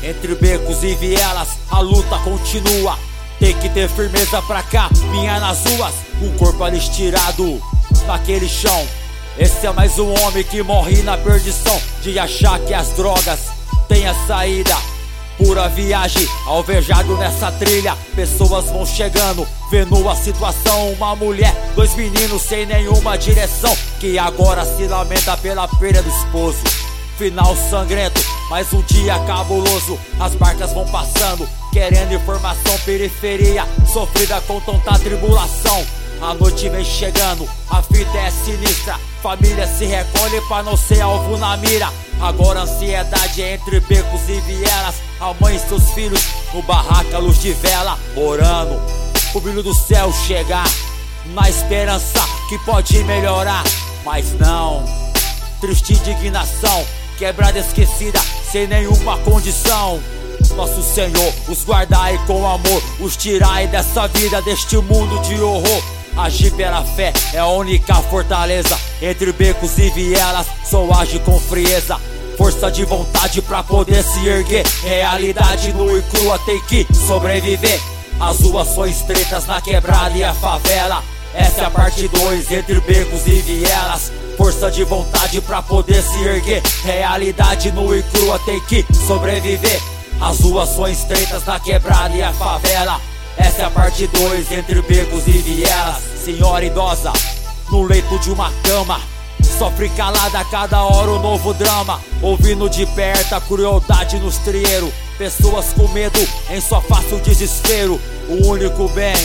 Entre becos e vielas, a luta continua. Tem que ter firmeza pra caminhar nas ruas. O corpo ali estirado naquele chão. Esse é mais um homem que morre na perdição de achar que as drogas têm a saída. Pura viagem, alvejado nessa trilha. Pessoas vão chegando, vendo a situação. Uma mulher, dois meninos sem nenhuma direção, que agora se lamenta pela perda do esposo. Final sangrento, mais um dia cabuloso. As barcas vão passando, querendo informação. Periferia, sofrida com tanta tribulação. A noite vem chegando, a fita é sinistra. Família se recolhe pra não ser alvo na mira. Agora ansiedade entre becos e vielas. A mãe e seus filhos no barraco à luz de vela, orando o brilho do céu chegar, na esperança que pode melhorar. Mas não, triste indignação, quebrada, esquecida, sem nenhuma condição. Nosso Senhor, os guardai com amor, os tirai dessa vida, deste mundo de horror. Agir pela fé é a única fortaleza. Entre becos e vielas, só age com frieza. Força de vontade pra poder se erguer. Realidade nua e crua, tem que sobreviver. As ruas são estreitas na quebrada e a favela. Essa é a parte 2, entre becos e vielas. Força de vontade pra poder se erguer. Realidade nua e crua, tem que sobreviver. As ruas são estreitas na quebrada e a favela. Essa é a parte 2, entre becos e vielas. Senhora idosa, no leito de uma cama, sofre calada a cada hora um novo drama. Ouvindo de perto a crueldade nos trieiros. Pessoas com medo, em sua face o desespero. O único bem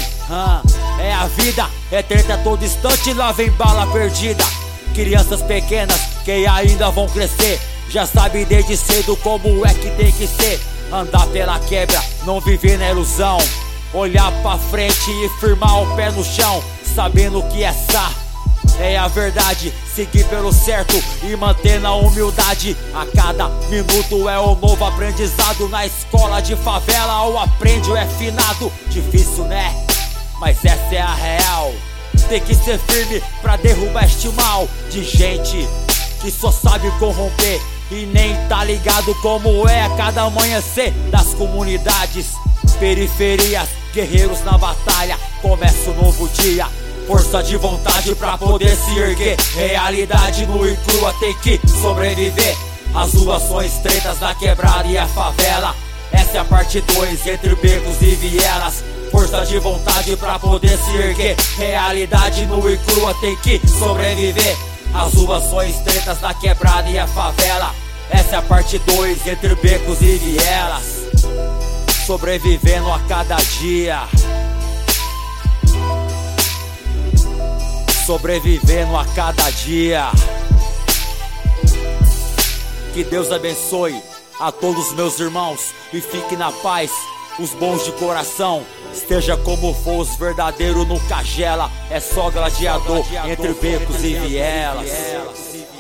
é a vida. É treta a todo instante, lá vem bala perdida. Crianças pequenas que ainda vão crescer, já sabem desde cedo como é que tem que ser. Andar pela quebra, não viver na ilusão. Olhar pra frente e firmar o pé no chão, sabendo que essa é a verdade. Seguir pelo certo e manter na humildade. A cada minuto é um novo aprendizado. Na escola de favela ou aprende ou é finado. Difícil, né? Mas essa é a real. Tem que ser firme pra derrubar este mal de gente que só sabe corromper e nem tá ligado como é a cada amanhecer das comunidades. Periferias, guerreiros na batalha, começa um novo dia. Força de vontade pra poder se erguer. Realidade nua e crua, tem que sobreviver. As ruas são estreitas na quebrada e a favela. Essa é a parte 2, entre becos e vielas. Força de vontade pra poder se erguer. Realidade nua e crua, tem que sobreviver. As ruas são estreitas na quebrada e a favela. Essa é a parte 2, entre becos e vielas. Sobrevivendo a cada dia, sobrevivendo a cada dia. Que Deus abençoe a todos meus irmãos e fique na paz os bons de coração. Esteja como for, os verdadeiros nunca gela. É só gladiador entre becos e vielas.